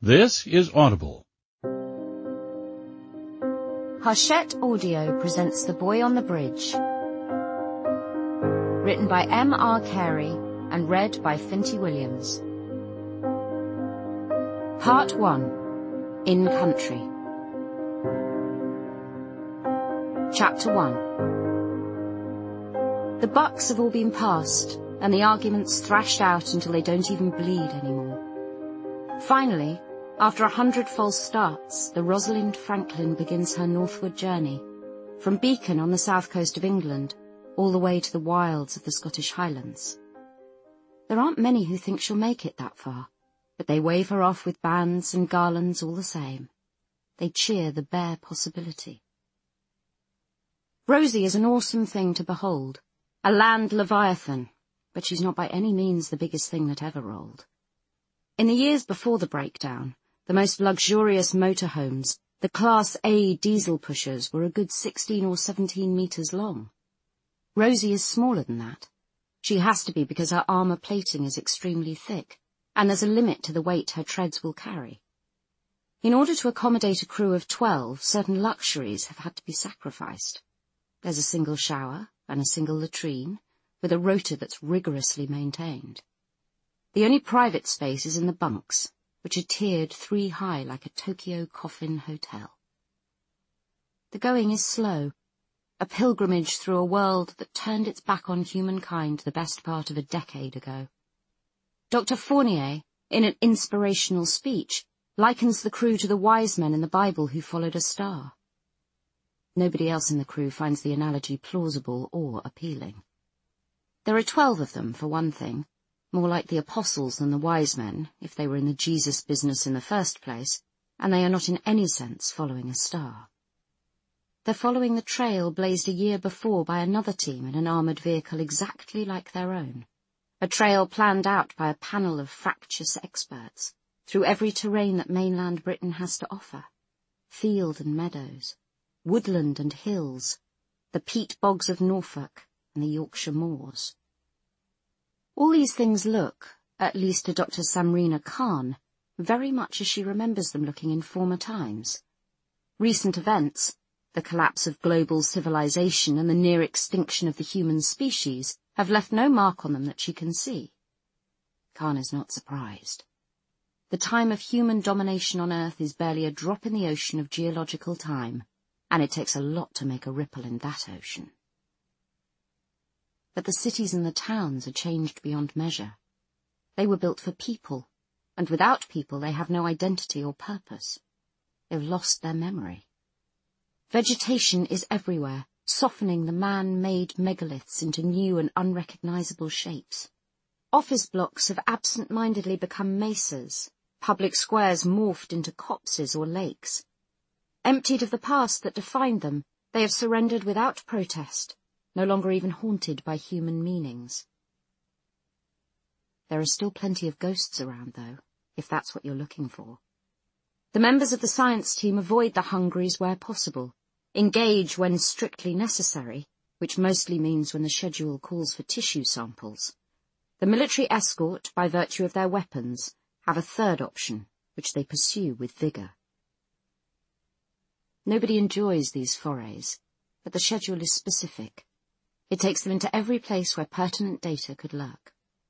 This is Audible. Hachette Audio presents The Boy on the Bridge. Written by M.R. Carey and read by Finty Williams. Part 1. In Country. Chapter 1. The bucks have all been passed, and the arguments thrashed out until they don't even bleed anymore. Finally, after 100 false starts, the Rosalind Franklin begins her northward journey, from Beacon on the south coast of England, all the way to the wilds of the Scottish Highlands. There aren't many who think she'll make it that far, but they wave her off with bands and garlands all the same. They cheer the bare possibility. Rosie is an awesome thing to behold, a land leviathan, but she's not by any means the biggest thing that ever rolled. In the years before the breakdown, the most luxurious motorhomes, the Class A diesel pushers, were a good 16 or 17 metres long. Rosie is smaller than that. She has to be because her armour plating is extremely thick, and there's a limit to the weight her treads will carry. In order to accommodate a crew of 12, certain luxuries have had to be sacrificed. There's a single shower and a single latrine, with a rota that's rigorously maintained. The only private space is in the bunks, which are tiered 3 high like a Tokyo coffin hotel. The going is slow, a pilgrimage through a world that turned its back on humankind the best part of a decade ago. Dr. Fournier, in an inspirational speech, likens the crew to the wise men in the Bible who followed a star. Nobody else in the crew finds the analogy plausible or appealing. There are 12 of them, for one thing, more like the apostles than the wise men, if they were in the Jesus business in the first place, and they are not in any sense following a star. They're following the trail blazed a year before by another team in an armoured vehicle exactly like their own, a trail planned out by a panel of fractious experts, through every terrain that mainland Britain has to offer, field and meadows, woodland and hills, the peat bogs of Norfolk and the Yorkshire moors. All these things look, at least to Dr. Samrina Khan, very much as she remembers them looking in former times. Recent events, the collapse of global civilization and the near extinction of the human species, have left no mark on them that she can see. Khan is not surprised. The time of human domination on Earth is barely a drop in the ocean of geological time, and it takes a lot to make a ripple in that ocean. But the cities and the towns are changed beyond measure. They were built for people, and without people they have no identity or purpose. They've lost their memory. Vegetation is everywhere, softening the man-made megaliths into new and unrecognizable shapes. Office blocks have absent-mindedly become mesas, public squares morphed into copses or lakes. Emptied of the past that defined them, they have surrendered without protest, no longer even haunted by human meanings. There are still plenty of ghosts around, though, if that's what you're looking for. The members of the science team avoid the hungries where possible, engage when strictly necessary, which mostly means when the schedule calls for tissue samples. The military escort, by virtue of their weapons, have a third option, which they pursue with vigour. Nobody enjoys these forays, but the schedule is specific. It takes them into every place where pertinent data could lurk.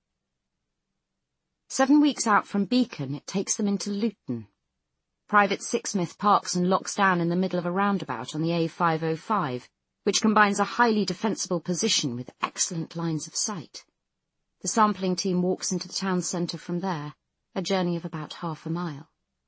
7 weeks out from Beacon, it takes them into Luton. Private Sixsmith parks and locks down in the middle of a roundabout on the A505, which combines a highly defensible position with excellent lines of sight. The sampling team walks into the town centre from there, a journey of about half a mile.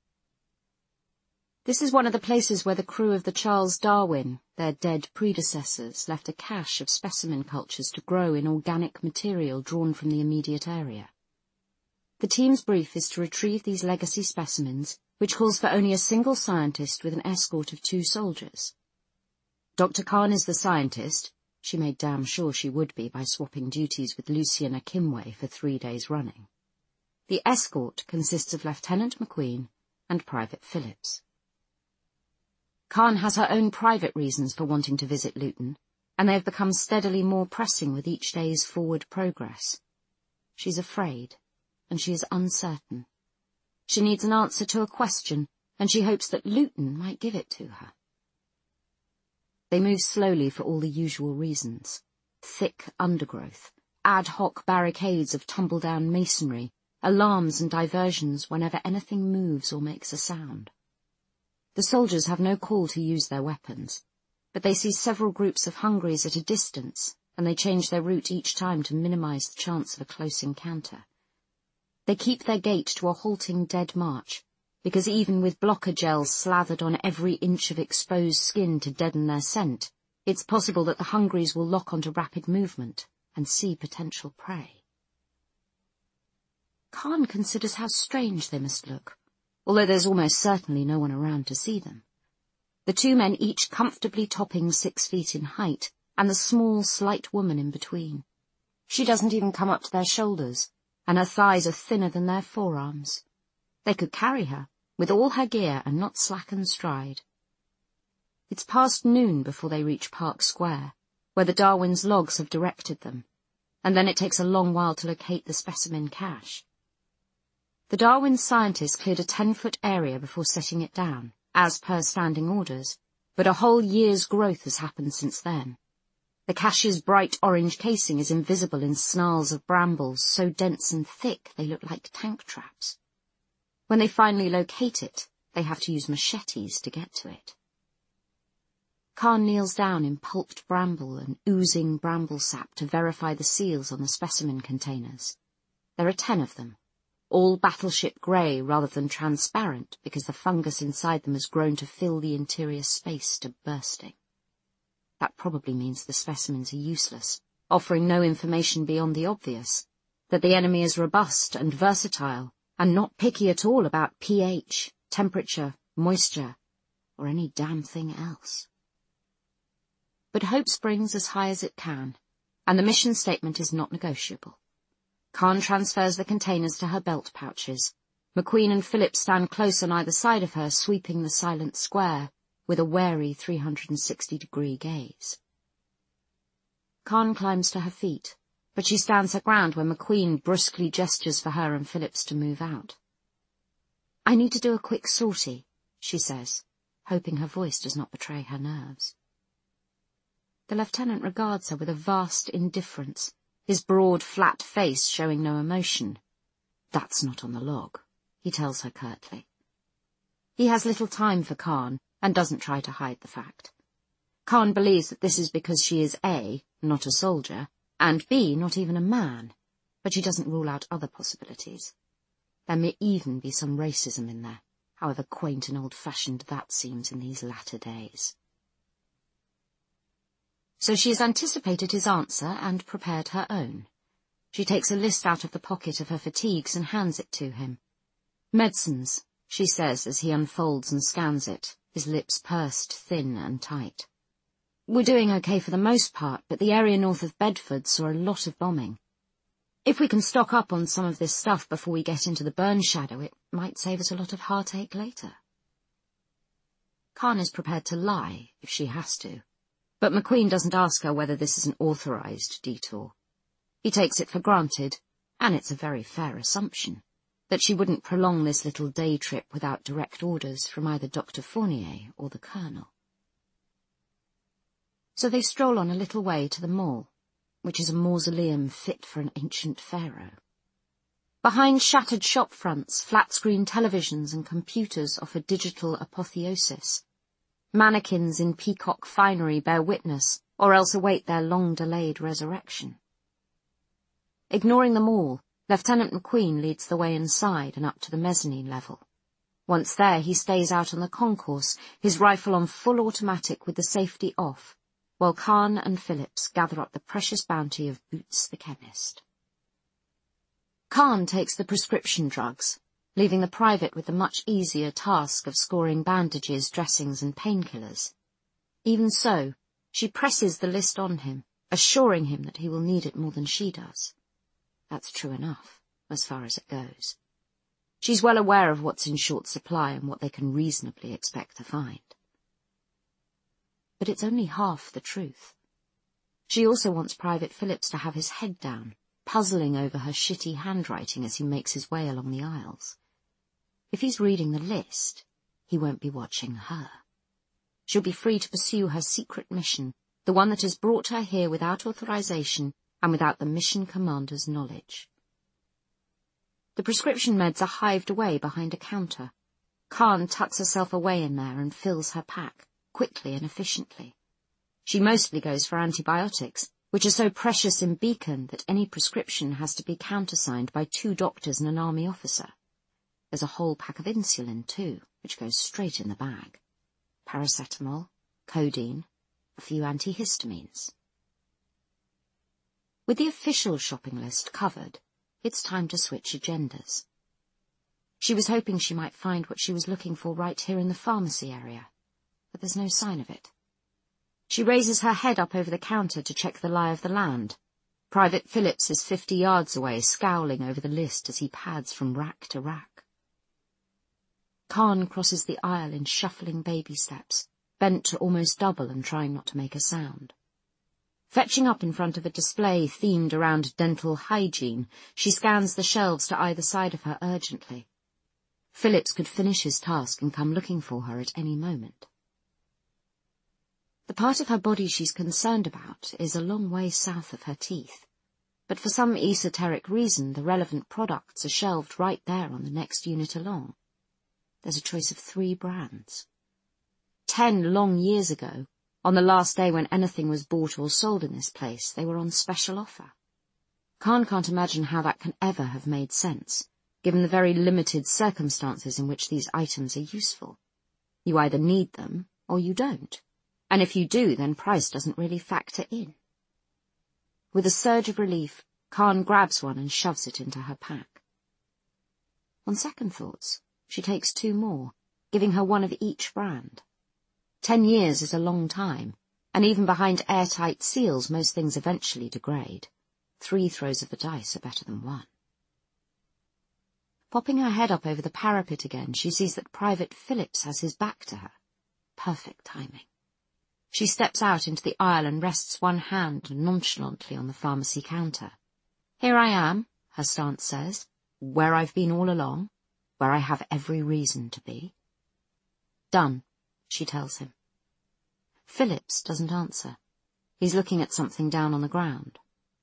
This is one of the places where the crew of the Charles Darwin, their dead predecessors, left a cache of specimen cultures to grow in organic material drawn from the immediate area. The team's brief is to retrieve these legacy specimens, which calls for only a single scientist with an escort of 2 soldiers. Dr. Khan is the scientist. She made damn sure she would be by swapping duties with Lucien Akimwe for 3 days running. The escort consists of Lieutenant McQueen and Private Phillips. Khan has her own private reasons for wanting to visit Luton, and they have become steadily more pressing with each day's forward progress. She's afraid, and she is uncertain. She needs an answer to a question, and she hopes that Luton might give it to her. They move slowly for all the usual reasons. Thick undergrowth, ad hoc barricades of tumble-down masonry, alarms and diversions whenever anything moves or makes a sound. The soldiers have no call to use their weapons, but they see several groups of Hungries at a distance, and they change their route each time to minimize the chance of a close encounter. They keep their gait to a halting dead march, because even with blocker gels slathered on every inch of exposed skin to deaden their scent, it's possible that the Hungries will lock onto rapid movement and see potential prey. Khan considers how strange they must look, although there's almost certainly no one around to see them. The two men each comfortably topping 6 feet in height, and the small, slight woman in between. She doesn't even come up to their shoulders, and her thighs are thinner than their forearms. They could carry her, with all her gear, and not slacken stride. It's past noon before they reach Park Square, where the Darwin's logs have directed them, and then it takes a long while to locate the specimen cache. The Darwin scientists cleared a 10-foot area before setting it down, as per standing orders, but a whole year's growth has happened since then. The cache's bright orange casing is invisible in snarls of brambles so dense and thick they look like tank traps. When they finally locate it, they have to use machetes to get to it. Khan kneels down in pulped bramble and oozing bramble sap to verify the seals on the specimen containers. There are 10 of them, all battleship grey rather than transparent because the fungus inside them has grown to fill the interior space to bursting. That probably means the specimens are useless, offering no information beyond the obvious, that the enemy is robust and versatile, and not picky at all about pH, temperature, moisture, or any damn thing else. But hope springs as high as it can, and the mission statement is not negotiable. Khan transfers the containers to her belt pouches. McQueen and Phillips stand close on either side of her, sweeping the silent square, with a wary 360-degree gaze. Khan climbs to her feet, but she stands her ground when McQueen brusquely gestures for her and Phillips to move out. "I need to do a quick sortie," she says, hoping her voice does not betray her nerves. The lieutenant regards her with a vast indifference, his broad, flat face showing no emotion. "That's not on the log," he tells her curtly. He has little time for Khan, and doesn't try to hide the fact. Khan believes that this is because she is A, not a soldier, and B, not even a man, but she doesn't rule out other possibilities. There may even be some racism in there, however quaint and old-fashioned that seems in these latter days. So she has anticipated his answer and prepared her own. She takes a list out of the pocket of her fatigues and hands it to him. "Medicines," she says as he unfolds and scans it, his lips pursed thin and tight. "We're doing okay for the most part, but the area north of Bedford saw a lot of bombing. If we can stock up on some of this stuff before we get into the burn shadow, it might save us a lot of heartache later." Khan is prepared to lie if she has to, but McQueen doesn't ask her whether this is an authorized detour. He takes it for granted, and it's a very fair assumption, that she wouldn't prolong this little day trip without direct orders from either Dr. Fournier or the Colonel. So they stroll on a little way to the mall, which is a mausoleum fit for an ancient pharaoh. Behind shattered shop fronts, flat-screen televisions and computers offer digital apotheosis. Mannequins in peacock finery bear witness, or else await their long-delayed resurrection. Ignoring them all, Lieutenant McQueen leads the way inside and up to the mezzanine level. Once there, he stays out on the concourse, his rifle on full automatic with the safety off, while Khan and Phillips gather up the precious bounty of Boots the chemist. Khan takes the prescription drugs, leaving the private with the much easier task of scoring bandages, dressings, and painkillers. Even so, she presses the list on him, assuring him that he will need it more than she does. That's true enough, as far as it goes. She's well aware of what's in short supply and what they can reasonably expect to find. But it's only half the truth. She also wants Private Phillips to have his head down, puzzling over her shitty handwriting as he makes his way along the aisles. If he's reading the list, he won't be watching her. She'll be free to pursue her secret mission, the one that has brought her here without authorization and without the mission commander's knowledge. The prescription meds are hived away behind a counter. Khan tucks herself away in there and fills her pack, quickly and efficiently. She mostly goes for antibiotics, which are so precious in Beacon that any prescription has to be countersigned by 2 doctors and an army officer. There's a whole pack of insulin, too, which goes straight in the bag. Paracetamol, codeine, a few antihistamines. With the official shopping list covered, it's time to switch agendas. She was hoping she might find what she was looking for right here in the pharmacy area, but there's no sign of it. She raises her head up over the counter to check the lie of the land. Private Phillips is 50 yards away, scowling over the list as he pads from rack to rack. Khan crosses the aisle in shuffling baby steps, bent to almost double and trying not to make a sound. Fetching up in front of a display themed around dental hygiene, she scans the shelves to either side of her urgently. Phillips could finish his task and come looking for her at any moment. The part of her body she's concerned about is a long way south of her teeth, but for some esoteric reason the relevant products are shelved right there on the next unit along. There's a choice of 3 brands. 10 long years ago, on the last day when anything was bought or sold in this place, they were on special offer. Khan can't imagine how that can ever have made sense, given the very limited circumstances in which these items are useful. You either need them or you don't. And if you do, then price doesn't really factor in. With a surge of relief, Khan grabs one and shoves it into her pack. On second thoughts, she takes 2 more, giving her one of each brand. 10 years is a long time, and even behind airtight seals most things eventually degrade. 3 throws of the dice are better than 1. Popping her head up over the parapet again, she sees that Private Phillips has his back to her. Perfect timing. She steps out into the aisle and rests one hand nonchalantly on the pharmacy counter. Here I am, her stance says, where I've been all along, where I have every reason to be. Done, she tells him. Phillips doesn't answer. He's looking at something down on the ground.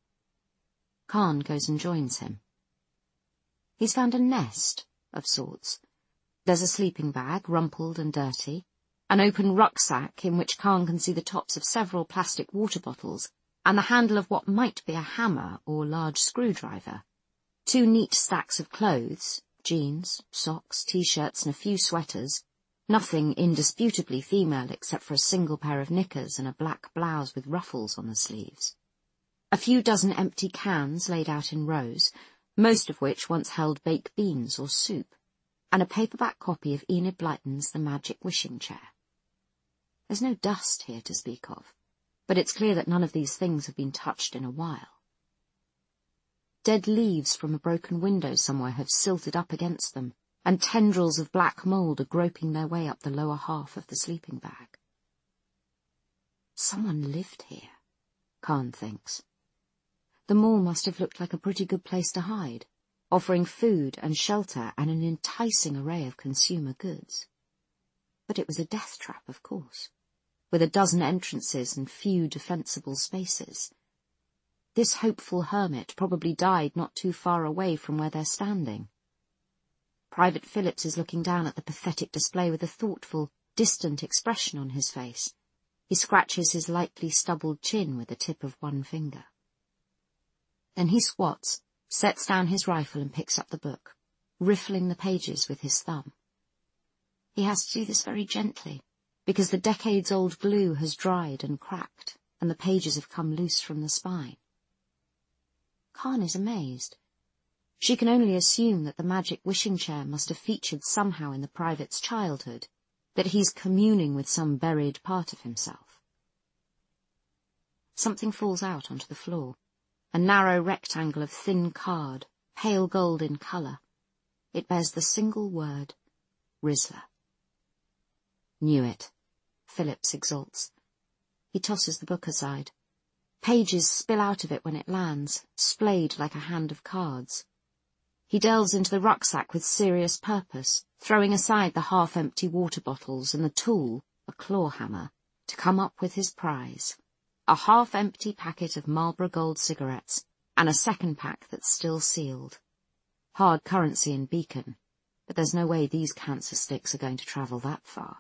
Khan goes and joins him. He's found a nest, of sorts. There's a sleeping bag, rumpled and dirty, an open rucksack in which Khan can see the tops of several plastic water bottles, and the handle of what might be a hammer or large screwdriver. 2 neat stacks of clothes, jeans, socks, T-shirts and a few sweaters, nothing indisputably female except for a single pair of knickers and a black blouse with ruffles on the sleeves. A few dozen empty cans laid out in rows, most of which once held baked beans or soup, and a paperback copy of Enid Blyton's The Magic Wishing Chair. There's no dust here to speak of, but it's clear that none of these things have been touched in a while. Dead leaves from a broken window somewhere have silted up against them, and tendrils of black mould are groping their way up the lower half of the sleeping bag. Someone lived here, Khan thinks. The mall must have looked like a pretty good place to hide, offering food and shelter and an enticing array of consumer goods. But it was a death trap, of course, with a dozen entrances and few defensible spaces. This hopeful hermit probably died not too far away from where they're standing. Private Phillips is looking down at the pathetic display with a thoughtful, distant expression on his face. He scratches his lightly stubbled chin with the tip of one finger. Then he squats, sets down his rifle and picks up the book, riffling the pages with his thumb. He has to do this very gently, because the decades-old glue has dried and cracked, and the pages have come loose from the spine. Khan is amazed. She can only assume that the magic wishing chair must have featured somehow in the private's childhood, that he's communing with some buried part of himself. Something falls out onto the floor, a narrow rectangle of thin card, pale gold in colour. It bears the single word, Rizla. Knew it, Phillips exults. He tosses the book aside. Pages spill out of it when it lands, splayed like a hand of cards. He delves into the rucksack with serious purpose, throwing aside the half-empty water bottles and the tool, a claw hammer, to come up with his prize, a half-empty packet of Marlboro Gold cigarettes and a second pack that's still sealed. Hard currency in Beacon, but there's no way these cancer sticks are going to travel that far.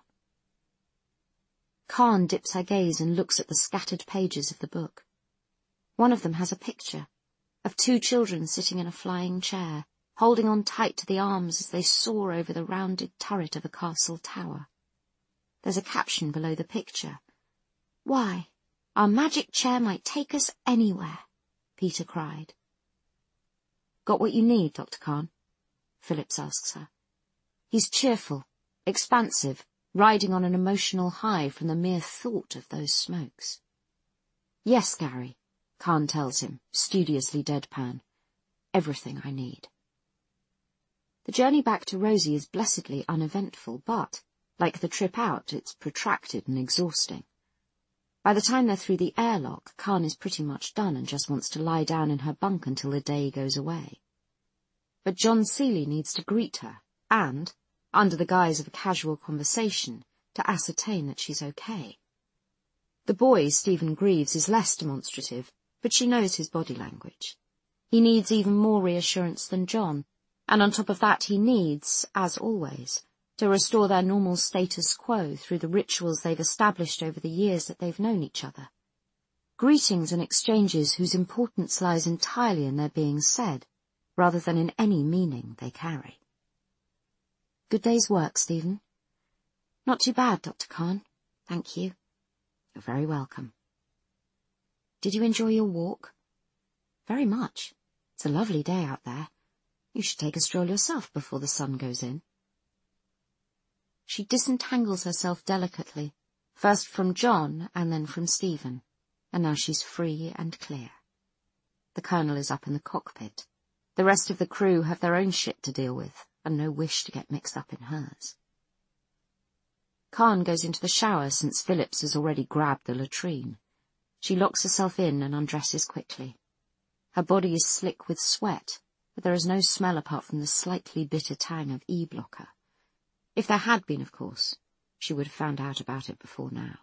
Khan dips her gaze and looks at the scattered pages of the book. One of them has a picture of 2 children sitting in a flying chair, holding on tight to the arms as they soar over the rounded turret of a castle tower. There's a caption below the picture. "Why, our magic chair might take us anywhere," Peter cried. "Got what you need, Dr. Khan?" Phillips asks her. He's cheerful, expansive, riding on an emotional high from the mere thought of those smokes. "Yes, Gary," Khan tells him, studiously deadpan. "Everything I need." The journey back to Rosie is blessedly uneventful, but, like the trip out, it's protracted and exhausting. By the time they're through the airlock, Khan is pretty much done and just wants to lie down in her bunk until the day goes away. But John Seeley needs to greet her and, under the guise of a casual conversation, to ascertain that she's okay. The boy, Stephen Greaves, is less demonstrative, but she knows his body language. He needs even more reassurance than John, and on top of that he needs, as always, to restore their normal status quo through the rituals they've established over the years that they've known each other. Greetings and exchanges whose importance lies entirely in their being said, rather than in any meaning they carry. "Good day's work, Stephen." "Not too bad, Dr. Khan. Thank you." "You're very welcome." "Did you enjoy your walk?" "Very much. It's a lovely day out there. You should take a stroll yourself before the sun goes in." She disentangles herself delicately, first from John and then from Stephen, and now she's free and clear. The Colonel is up in the cockpit. The rest of the crew have their own shit to deal with, and no wish to get mixed up in hers. Khan goes into the shower since Phillips has already grabbed the latrine. She locks herself in and undresses quickly. Her body is slick with sweat, but there is no smell apart from the slightly bitter tang of E-blocker. If there had been, of course, she would have found out about it before now.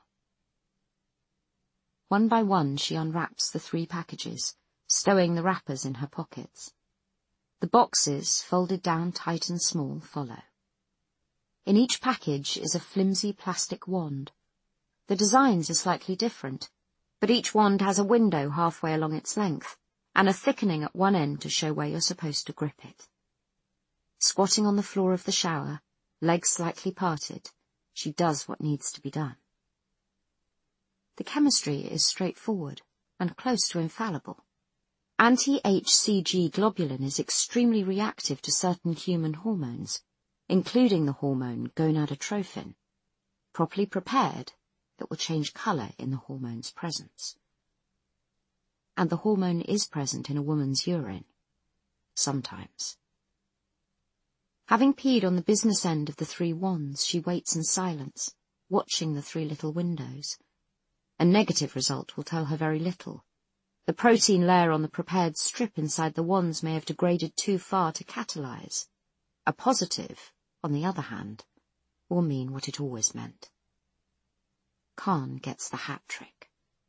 One by one she unwraps the 3 packages, stowing the wrappers in her pockets. The boxes, folded down tight and small, follow. In each package is a flimsy plastic wand. The designs are slightly different, but each wand has a window halfway along its length, and a thickening at one end to show where you're supposed to grip it. Squatting on the floor of the shower, legs slightly parted, she does what needs to be done. The chemistry is straightforward and close to infallible. Anti-HCG globulin is extremely reactive to certain human hormones, including the hormone gonadotrophin. Properly prepared, it will change colour in the hormone's presence. And the hormone is present in a woman's urine. Sometimes. Having peed on the business end of the 3 wands, she waits in silence, watching the 3 little windows. A negative result will tell her very little. The protein layer on the prepared strip inside the wands may have degraded too far to catalyze. A positive, on the other hand, will mean what it always meant. Khan gets the hat trick.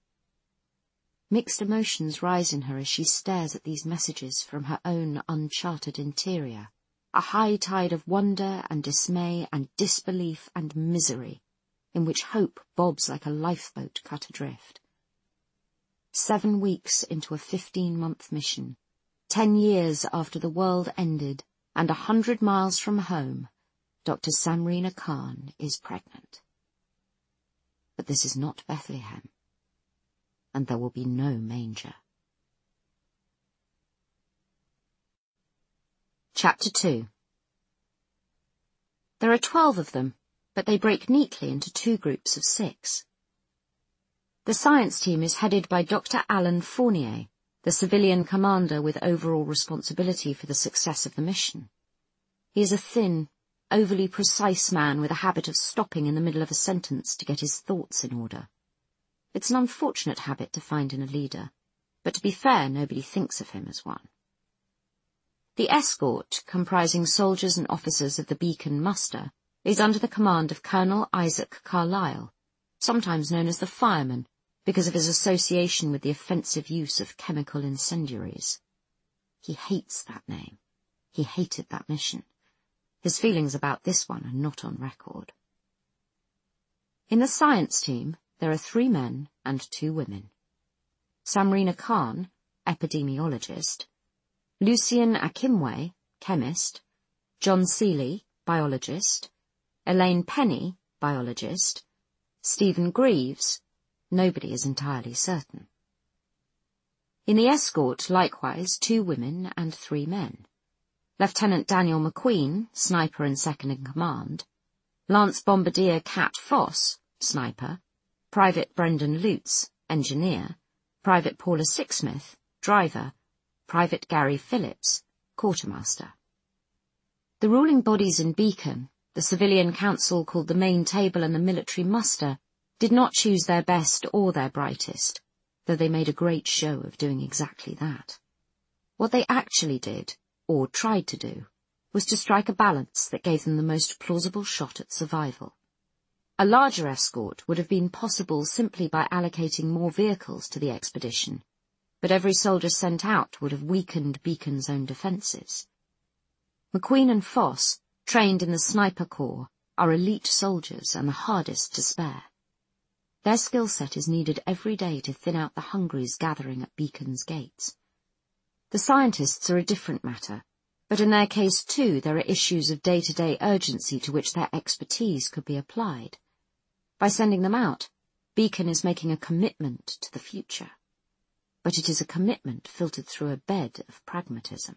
Mixed emotions rise in her as she stares at these messages from her own uncharted interior. A high tide of wonder and dismay and disbelief and misery, in which hope bobs like a lifeboat cut adrift. 7 weeks into a 15-month mission, 10 years after the world ended, and 100 miles from home, Dr. Samrina Khan is pregnant. But this is not Bethlehem, and there will be no manger. Chapter 2. There are 12 of them, but they break neatly into 2 groups of 6. The science team is headed by Dr. Alan Fournier, the civilian commander with overall responsibility for the success of the mission. He is a thin, overly precise man with a habit of stopping in the middle of a sentence to get his thoughts in order. It's an unfortunate habit to find in a leader, but to be fair, nobody thinks of him as one. The escort, comprising soldiers and officers of the Beacon muster, is under the command of Colonel Isaac Carlyle, sometimes known as the Fireman, because of his association with the offensive use of chemical incendiaries. He hates that name. He hated that mission. His feelings about this one are not on record. In the science team, there are 3 men and 2 women. Samrina Khan, epidemiologist, Lucien Akimwe, chemist, John Seeley, biologist, Elaine Penny, biologist, Stephen Greaves, nobody is entirely certain. In the escort, likewise, 2 women and 3 men. Lieutenant Daniel McQueen, sniper and second-in-command, Lance Bombardier Cat Foss, sniper, Private Brendan Lutz, engineer, Private Paula Sixsmith, driver, Private Gary Phillips, quartermaster. The ruling bodies in Beacon, the civilian council called the Main Table and the military muster, did not choose their best or their brightest, though they made a great show of doing exactly that. What they actually did, or tried to do, was to strike a balance that gave them the most plausible shot at survival. A larger escort would have been possible simply by allocating more vehicles to the expedition, but every soldier sent out would have weakened Beacon's own defences. McQueen and Foss, trained in the Sniper Corps, are elite soldiers and the hardest to spare. Their skill set is needed every day to thin out the hungries gathering at Beacon's gates. The scientists are a different matter, but in their case too there are issues of day-to-day urgency to which their expertise could be applied. By sending them out, Beacon is making a commitment to the future. But it is a commitment filtered through a bed of pragmatism.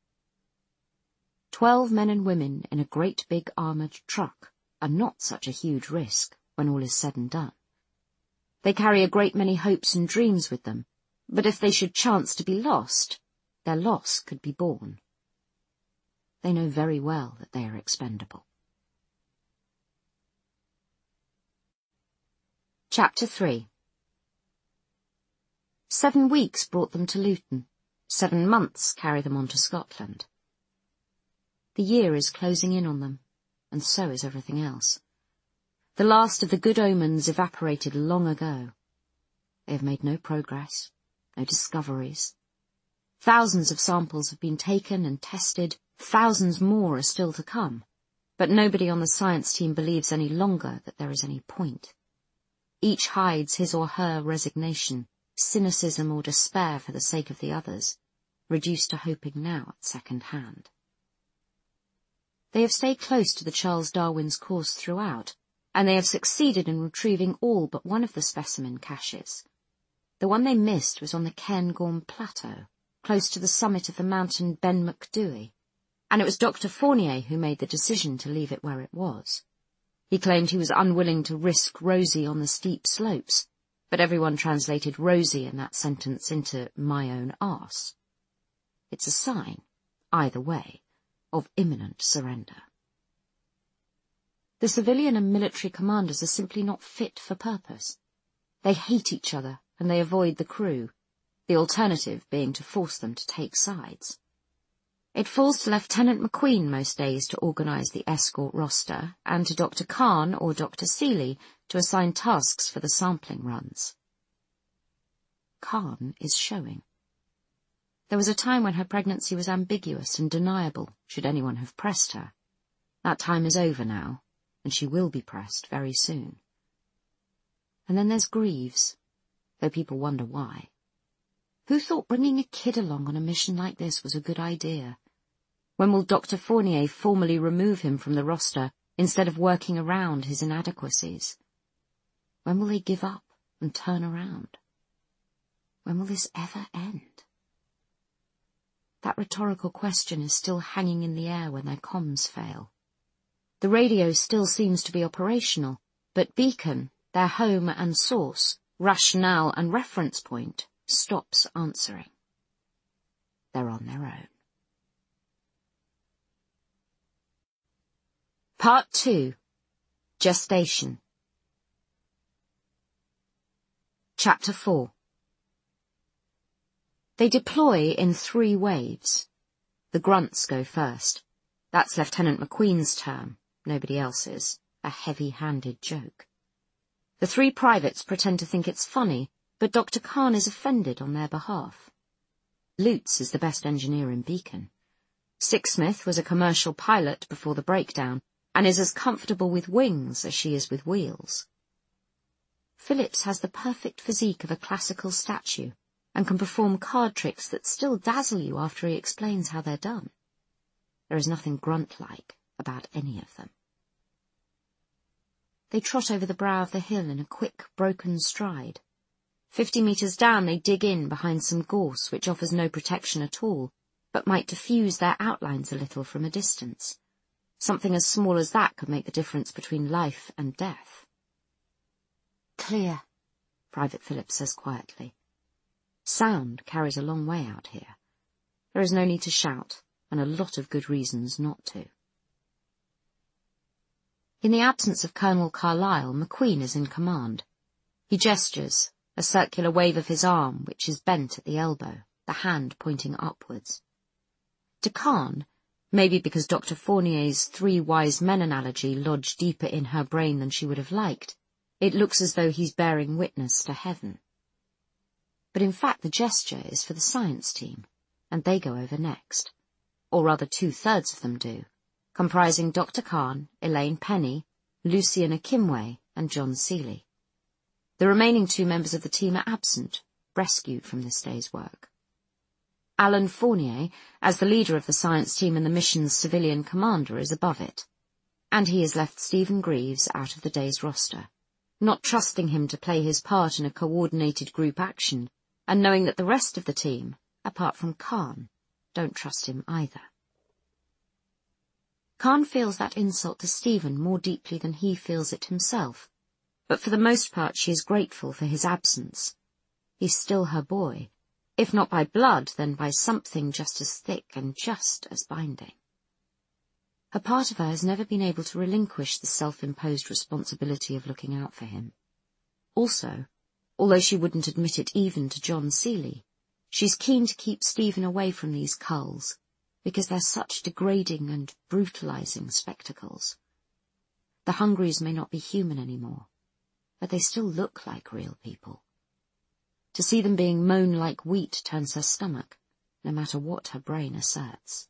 12 men and women in a great big armoured truck are not such a huge risk when all is said and done. They carry a great many hopes and dreams with them, but if they should chance to be lost, their loss could be borne. They know very well that they are expendable. Chapter 3. 7 weeks brought them to Luton. 7 months carry them on to Scotland. The year is closing in on them, and so is everything else. The last of the good omens evaporated long ago. They have made no progress, no discoveries. Thousands of samples have been taken and tested, thousands more are still to come, but nobody on the science team believes any longer that there is any point. Each hides his or her resignation, cynicism or despair for the sake of the others, reduced to hoping now at second hand. They have stayed close to the Charles Darwin's course throughout, and they have succeeded in retrieving all but one of the specimen caches. The one they missed was on the Cairngorm Plateau, close to the summit of the mountain Ben Macdui, and it was Dr. Fournier who made the decision to leave it where it was. He claimed he was unwilling to risk Rosie on the steep slopes, but everyone translated Rosie in that sentence into my own arse. It's a sign, either way, of imminent surrender. The civilian and military commanders are simply not fit for purpose. They hate each other and they avoid the crew, the alternative being to force them to take sides. It falls to Lieutenant McQueen most days to organise the escort roster, and to Dr. Khan or Dr. Seeley to assign tasks for the sampling runs. Khan is showing. There was a time when her pregnancy was ambiguous and deniable, should anyone have pressed her. That time is over now, and she will be pressed very soon. And then there's Greaves, though people wonder why. Who thought bringing a kid along on a mission like this was a good idea? When will Dr. Fournier formally remove him from the roster instead of working around his inadequacies? When will they give up and turn around? When will this ever end? That rhetorical question is still hanging in the air when their comms fail. The radio still seems to be operational, but Beacon, their home and source, rationale and reference point, stops answering. They're on their own. Part 2. Gestation. Chapter 4. They deploy in 3 waves. The grunts go first. That's Lieutenant McQueen's term, nobody else's, a heavy-handed joke. The three privates pretend to think it's funny, but Dr. Khan is offended on their behalf. Lutz is the best engineer in Beacon. Sixsmith was a commercial pilot before the breakdown, and is as comfortable with wings as she is with wheels. Phillips has the perfect physique of a classical statue, and can perform card tricks that still dazzle you after he explains how they're done. There is nothing grunt-like about any of them. They trot over the brow of the hill in a quick, broken stride. 50 metres down they dig in behind some gorse which offers no protection at all, but might diffuse their outlines a little from a distance. Something as small as that could make the difference between life and death. "Clear," Private Phillips says quietly. Sound carries a long way out here. There is no need to shout, and a lot of good reasons not to. In the absence of Colonel Carlyle, McQueen is in command. He gestures, a circular wave of his arm, which is bent at the elbow, the hand pointing upwards. To Khan, maybe because Dr. Fournier's three wise men analogy lodged deeper in her brain than she would have liked, it looks as though he's bearing witness to heaven. But in fact the gesture is for the science team, and they go over next. Or rather 2/3 of them do, comprising Dr. Khan, Elaine Penny, Lucian Akimwe, and John Seeley. The remaining 2 members of the team are absent, rescued from this day's work. Alan Fournier, as the leader of the science team and the mission's civilian commander, is above it, and he has left Stephen Greaves out of the day's roster, not trusting him to play his part in a coordinated group action, and knowing that the rest of the team, apart from Khan, don't trust him either. Khan feels that insult to Stephen more deeply than he feels it himself, but for the most part she is grateful for his absence. He's still her boy, if not by blood, then by something just as thick and just as binding. A part of her has never been able to relinquish the self-imposed responsibility of looking out for him. Also, although she wouldn't admit it even to John Seeley, she's keen to keep Stephen away from these culls, because they're such degrading and brutalizing spectacles. The Hungries may not be human anymore, but they still look like real people. To see them being mown like wheat turns her stomach, no matter what her brain asserts.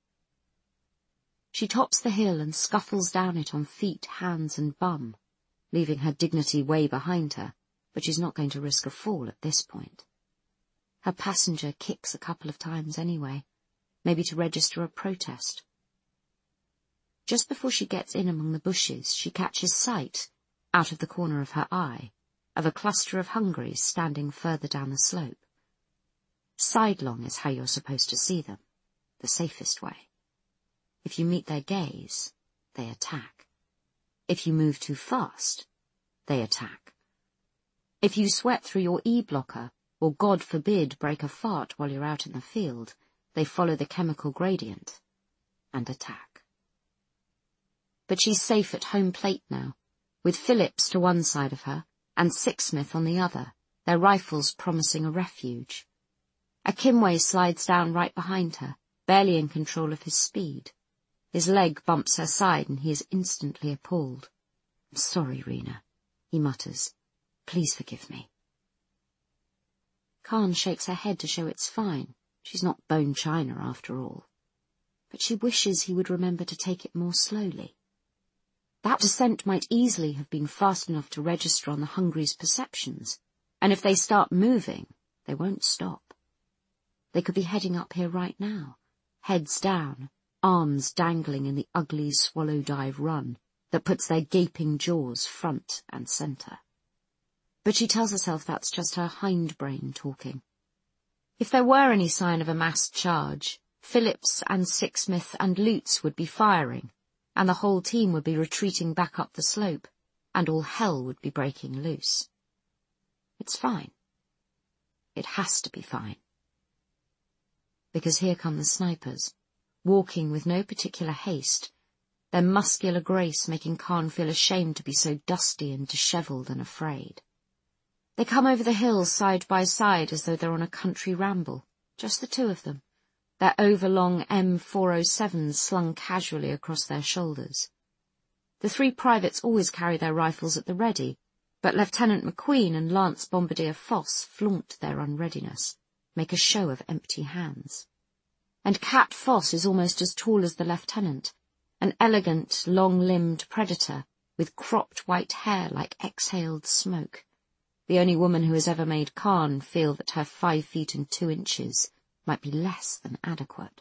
She tops the hill and scuffles down it on feet, hands and bum, leaving her dignity way behind her, but she's not going to risk a fall at this point. Her passenger kicks a couple of times anyway, maybe to register a protest. Just before she gets in among the bushes, she catches sight, out of the corner of her eye, of a cluster of Hungries standing further down the slope. Sidelong is how you're supposed to see them, the safest way. If you meet their gaze, they attack. If you move too fast, they attack. If you sweat through your E-blocker, or God forbid break a fart while you're out in the field, they follow the chemical gradient and attack. But she's safe at home plate now, with Phillips to one side of her and Sixsmith on the other, their rifles promising a refuge. Akimwe slides down right behind her, barely in control of his speed. His leg bumps her side and he is instantly appalled. "I'm sorry, Rena," he mutters. "Please forgive me." Khan shakes her head to show it's fine. She's not bone china after all. But she wishes he would remember to take it more slowly. That descent might easily have been fast enough to register on the Hungries' perceptions, and if they start moving, they won't stop. They could be heading up here right now, heads down, arms dangling in the ugly swallow dive run that puts their gaping jaws front and centre. But she tells herself that's just her hindbrain talking. If there were any sign of a massed charge, Phillips and Sixsmith and Lutz would be firing, and the whole team would be retreating back up the slope, and all hell would be breaking loose. It's fine. It has to be fine. Because here come the snipers, walking with no particular haste, their muscular grace making Khan feel ashamed to be so dusty and dishevelled and afraid. They come over the hills side by side as though they're on a country ramble, just the 2 of them, their overlong M407s slung casually across their shoulders. The 3 privates always carry their rifles at the ready, but Lieutenant McQueen and Lance Bombardier Foss flaunt their unreadiness, make a show of empty hands. And Cat Foss is almost as tall as the lieutenant, an elegant, long-limbed predator with cropped white hair like exhaled smoke, the only woman who has ever made Khan feel that her 5 feet and 2 inches might be less than adequate.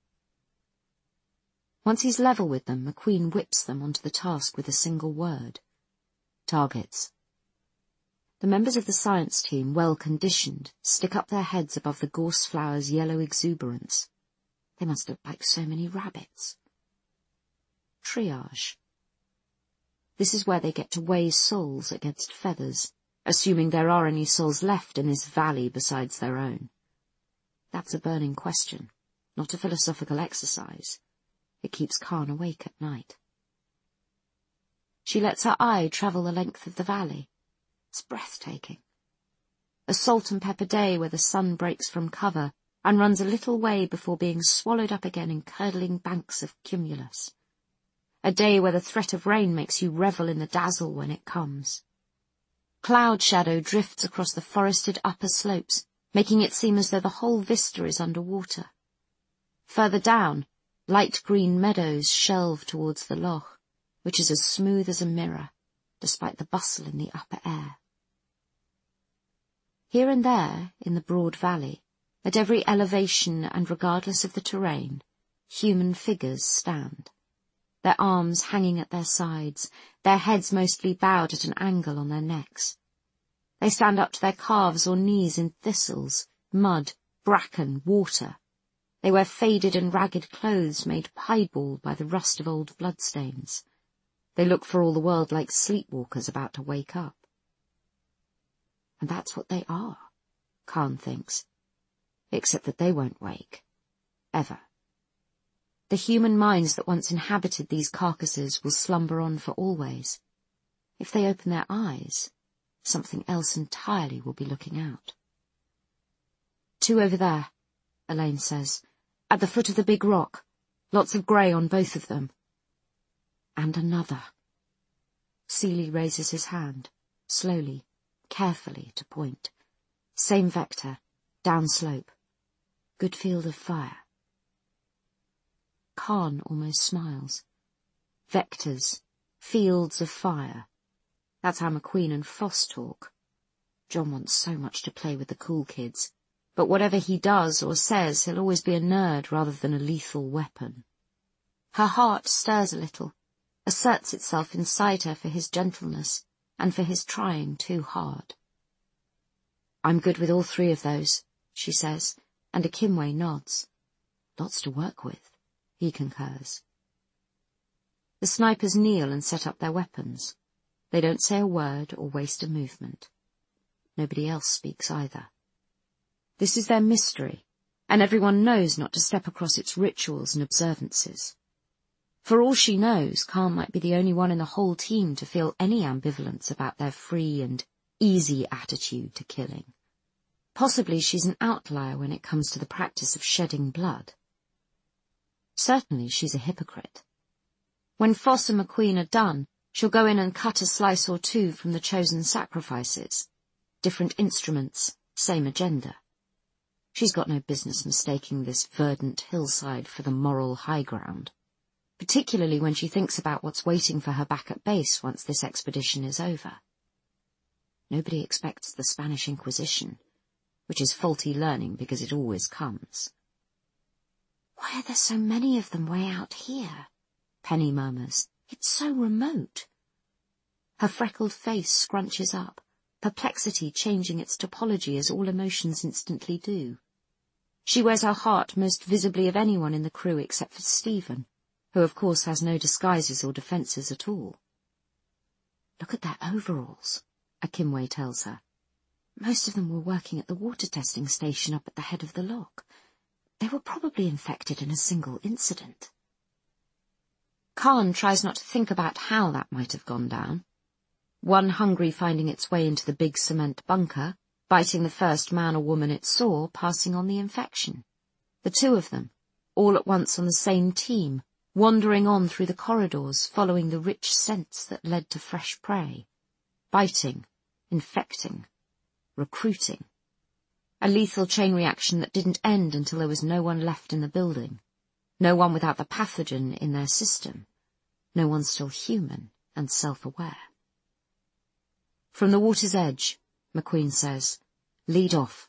Once he's level with them, McQueen whips them onto the task with a single word. Targets. The members of the science team, well conditioned, stick up their heads above the gorse flower's yellow exuberance. They must look like so many rabbits. Triage. This is where they get to weigh souls against feathers, assuming there are any souls left in this valley besides their own. That's a burning question, not a philosophical exercise. It keeps Khan awake at night. She lets her eye travel the length of the valley. It's breathtaking. A salt and pepper day where the sun breaks from cover and runs a little way before being swallowed up again in curdling banks of cumulus. A day where the threat of rain makes you revel in the dazzle when it comes. Cloud shadow drifts across the forested upper slopes, making it seem as though the whole vista is under water. Further down, light green meadows shelve towards the loch, which is as smooth as a mirror, despite the bustle in the upper air. Here and there, in the broad valley, at every elevation and regardless of the terrain, human figures stand, their arms hanging at their sides, their heads mostly bowed at an angle on their necks. They stand up to their calves or knees in thistles, mud, bracken, water. They wear faded and ragged clothes made piebald by the rust of old bloodstains. They look for all the world like sleepwalkers about to wake up. And that's what they are, Khan thinks, except that they won't wake. Ever. The human minds that once inhabited these carcasses will slumber on for always. If they open their eyes, something else entirely will be looking out. 2 over there, Elaine says, at the foot of the big rock, lots of grey on both of them. And another. Seeley raises his hand, slowly, carefully, to point. Same vector, downslope. Good field of fire. Khan almost smiles. Vectors, fields of fire. That's how McQueen and Foss talk. John wants so much to play with the cool kids, but whatever he does or says, he'll always be a nerd rather than a lethal weapon. Her heart stirs a little, asserts itself inside her for his gentleness and for his trying too hard. I'm good with all 3 of those, she says, and Akimwe nods. Lots to work with, he concurs. The snipers kneel and set up their weapons. They don't say a word or waste a movement. Nobody else speaks either. This is their mystery, and everyone knows not to step across its rituals and observances. For all she knows, Khan might be the only one in the whole team to feel any ambivalence about their free and easy attitude to killing. Possibly she's an outlier when it comes to the practice of shedding blood. Certainly she's a hypocrite. When Foss and McQueen are done, she'll go in and cut a slice or 2 from the chosen sacrifices. Different instruments, same agenda. She's got no business mistaking this verdant hillside for the moral high ground, particularly when she thinks about what's waiting for her back at base once this expedition is over. Nobody expects the Spanish Inquisition, which is faulty learning because it always comes. Why are there so many of them way out here? Penny murmurs. It's so remote. Her freckled face scrunches up, perplexity changing its topology as all emotions instantly do. She wears her heart most visibly of anyone in the crew except for Stephen, who of course has no disguises or defences at all. Look at their overalls, Akimwe tells her. Most of them were working at the water testing station up at the head of the loch. They were probably infected in a single incident. Khan tries not to think about how that might have gone down. One hungry finding its way into the big cement bunker, biting the first man or woman it saw, passing on the infection. The two of them, all at once on the same team, wandering on through the corridors, following the rich scents that led to fresh prey. Biting, infecting, recruiting. A lethal chain reaction that didn't end until there was no one left in the building. No one without the pathogen in their system. No one still human and self-aware. From the water's edge, McQueen says, "Lead off."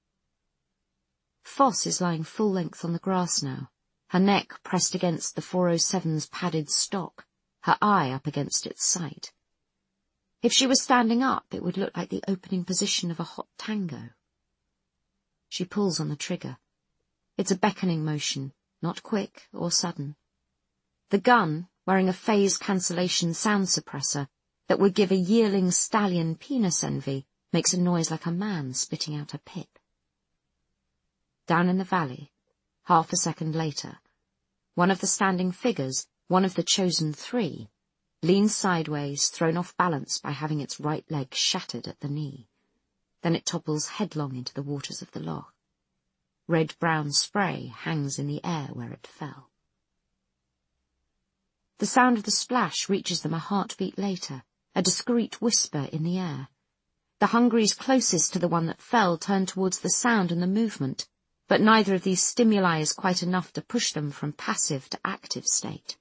Foss is lying full length on the grass now, her neck pressed against the 407's padded stock, her eye up against its sight. If she was standing up, it would look like the opening position of a hot tango. She pulls on the trigger. It's a beckoning motion, not quick or sudden. The gun, wearing a phase cancellation sound suppressor that would give a yearling stallion penis envy, makes a noise like a man spitting out a pip. Down in the valley, half a second later, one of the standing figures, one of the chosen three, leans sideways, thrown off balance by having its right leg shattered at the knee. Then it topples headlong into the waters of the loch. Red-brown spray hangs in the air where it fell. The sound of the splash reaches them a heartbeat later, a discreet whisper in the air. The Hungries closest to the one that fell turn towards the sound and the movement, but neither of these stimuli is quite enough to push them from passive to active state.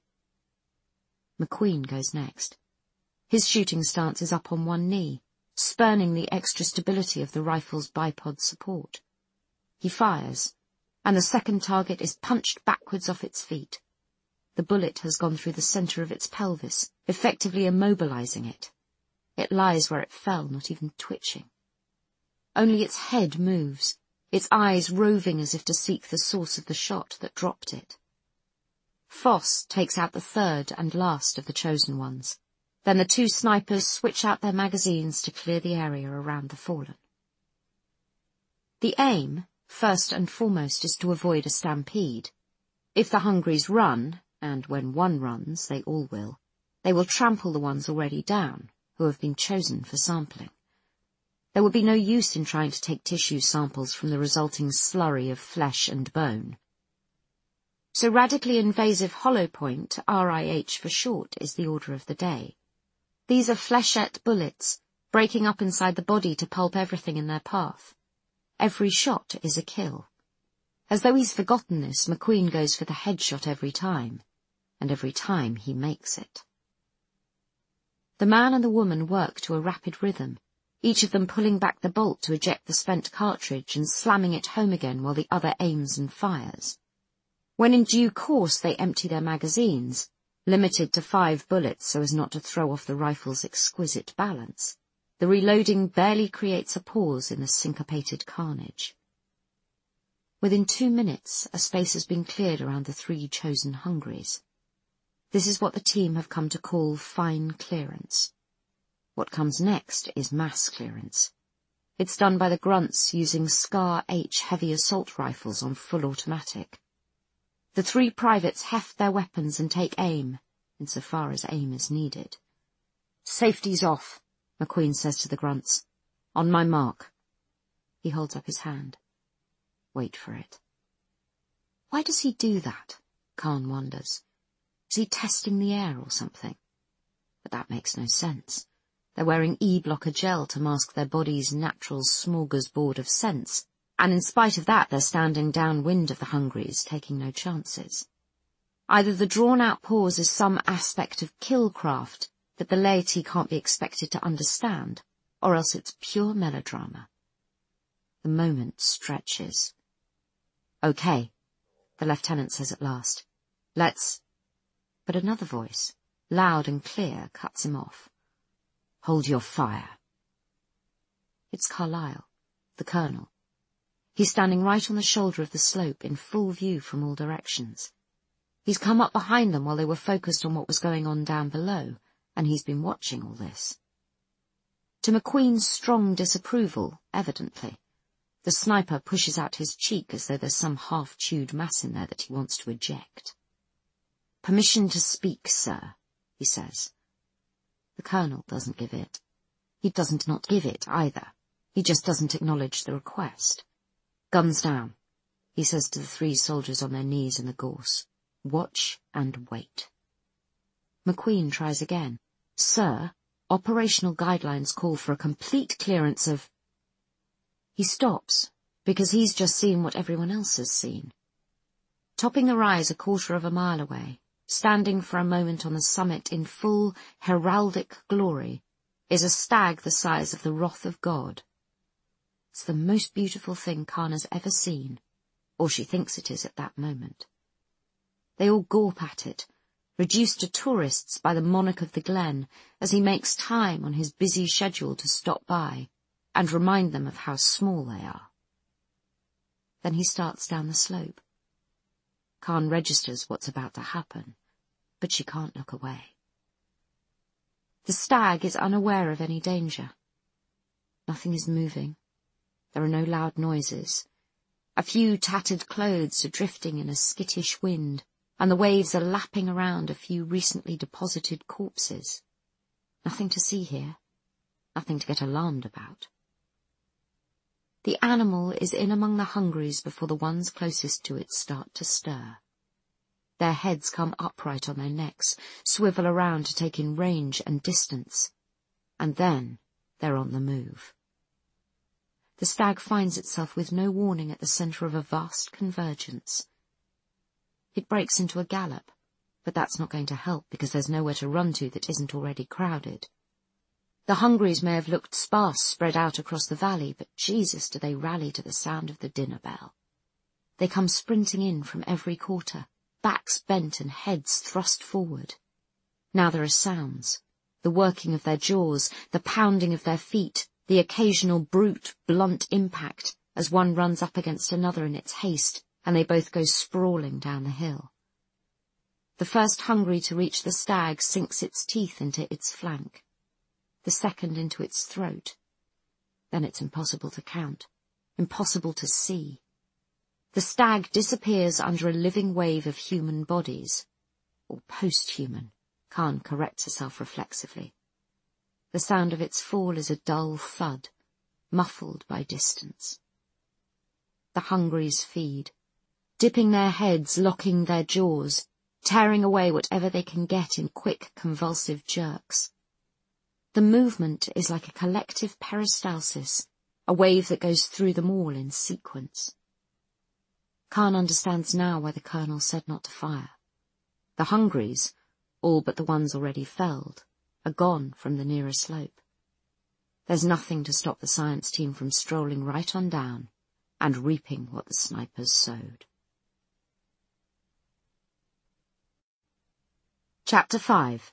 McQueen goes next. His shooting stance is up on one knee, spurning the extra stability of the rifle's bipod support. He fires, and the second target is punched backwards off its feet. The bullet has gone through the centre of its pelvis, effectively immobilizing it. It lies where it fell, not even twitching. Only its head moves, its eyes roving as if to seek the source of the shot that dropped it. Foss takes out the third and last of the chosen ones. Then the two snipers switch out their magazines to clear the area around the fallen. The aim, first and foremost, is to avoid a stampede. If the Hungries run, and when one runs, they all will trample the ones already down, who have been chosen for sampling. There would be no use in trying to take tissue samples from the resulting slurry of flesh and bone. So radically invasive hollow point, RIH for short, is the order of the day. These are flechette bullets, breaking up inside the body to pulp everything in their path. Every shot is a kill. As though he's forgotten this, McQueen goes for the headshot every time, and every time he makes it. The man and the woman work to a rapid rhythm, each of them pulling back the bolt to eject the spent cartridge and slamming it home again while the other aims and fires. When in due course they empty their magazines, limited to 5 bullets so as not to throw off the rifle's exquisite balance, the reloading barely creates a pause in the syncopated carnage. Within 2 minutes, a space has been cleared around the 3 chosen Hungries. This is what the team have come to call fine clearance. What comes next is mass clearance. It's done by the grunts using SCAR-H heavy assault rifles on full automatic. The 3 privates heft their weapons and take aim, insofar as aim is needed. "Safety's off," McQueen says to the grunts. "On my mark." He holds up his hand. Wait for it. Why does he do that? Khan wonders. Is he testing the air or something? But that makes no sense. They're wearing E-blocker gel to mask their body's natural smorgasbord of scents, and in spite of that they're standing downwind of the Hungries, taking no chances. Either the drawn-out pause is some aspect of killcraft that the laity can't be expected to understand, or else it's pure melodrama. The moment stretches. "Okay," the lieutenant says at last. "Let's—" But another voice, loud and clear, cuts him off. "Hold your fire." It's Carlyle, the colonel. He's standing right on the shoulder of the slope, in full view from all directions. He's come up behind them while they were focused on what was going on down below, and he's been watching all this. To McQueen's strong disapproval, evidently. The sniper pushes out his cheek as though there's some half-chewed mass in there that he wants to eject. "Permission to speak, sir," he says. The colonel doesn't give it. He doesn't not give it, either. He just doesn't acknowledge the request. Guns down. he says to the 3 soldiers on their knees in the gorse. Watch and wait. McQueen tries again. Sir, operational guidelines call for a complete clearance of... He stops, because he's just seen what everyone else has seen. Topping the rise 1/4 mile away, standing for a moment on the summit in full heraldic glory, is a stag the size of the wrath of God. It's the most beautiful thing Khan has ever seen, or she thinks it is at that moment. They all gawp at it, reduced to tourists by the monarch of the glen, as he makes time on his busy schedule to stop by and remind them of how small they are. Then he starts down the slope. Khan registers what's about to happen, but she can't look away. The stag is unaware of any danger. Nothing is moving. There are no loud noises. A few tattered clothes are drifting in a skittish wind, and the waves are lapping around a few recently deposited corpses. Nothing to see here. Nothing to get alarmed about. The animal is in among the hungries before the ones closest to it start to stir. Their heads come upright on their necks, swivel around to take in range and distance, and then they're on the move. The stag finds itself with no warning at the centre of a vast convergence. It breaks into a gallop, but that's not going to help because there's nowhere to run to that isn't already crowded. The hungries may have looked sparse spread out across the valley, but Jesus, do they rally to the sound of the dinner bell. They come sprinting in from every quarter, backs bent and heads thrust forward. Now there are sounds, the working of their jaws, the pounding of their feet, the occasional brute, blunt impact as one runs up against another in its haste, and they both go sprawling down the hill. The first hungry to reach the stag sinks its teeth into its flank, the second into its throat. Then it's impossible to count, impossible to see. The stag disappears under a living wave of human bodies, or post-human, Khan corrects herself reflexively. The sound of its fall is a dull thud, muffled by distance. The hungries feed, dipping their heads, locking their jaws, tearing away whatever they can get in quick, convulsive jerks. The movement is like a collective peristalsis, a wave that goes through them all in sequence. Khan understands now why the colonel said not to fire. The hungries, all but the ones already felled, are gone from the nearer slope. There's nothing to stop the science team from strolling right on down and reaping what the snipers sowed. Chapter 5.